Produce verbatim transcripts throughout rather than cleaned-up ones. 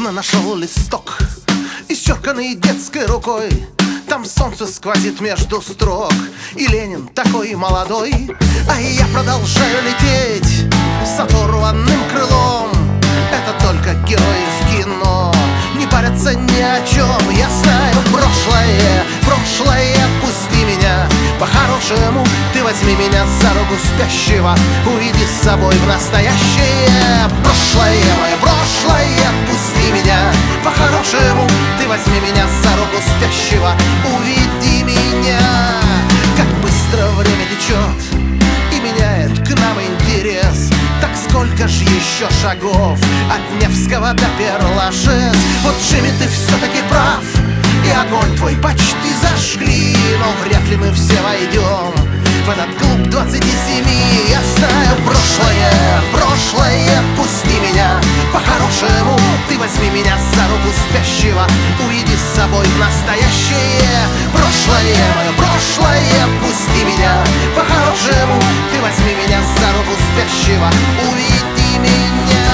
Недавно нашел листок, исчерканный детской рукой. Там солнце сквозит между строк, и Ленин такой молодой. А я продолжаю лететь с оторванным крылом. Это только герои в кино не парятся ни о чем. Я знаю прошлое, прошлое, пусти меня. По-хорошему ты возьми меня за руку спящего, уведи с собой в настоящее. Прошлое, мое прошлое, пусти меня. По-хорошему ты возьми меня за руку спящего, уведи меня. Как быстро время течет и меняет к нам интерес. Так сколько ж еще шагов от Невского до Перлашес. Вот, Джимми, ты все-таки прав, и огонь твой почти зажгли. Но вряд ли мы все войдем в этот клуб двадцати семи. Я знаю прошлое, прошлое, пусти меня. По-хорошему ты возьми меня за руку спящего, уведи с собой в настоящее. Прошлое, мое прошлое, пусти меня. По-хорошему ты возьми меня за руку спящего, уведи меня.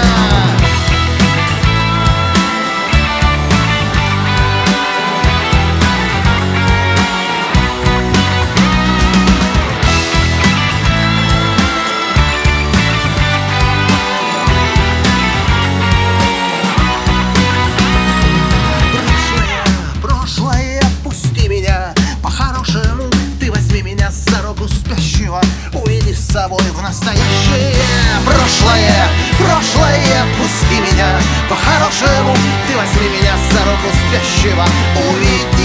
Уведи с собой в настоящее. Прошлое, прошлое, пусти меня. По-хорошему ты возьми меня за руку спящего, уведи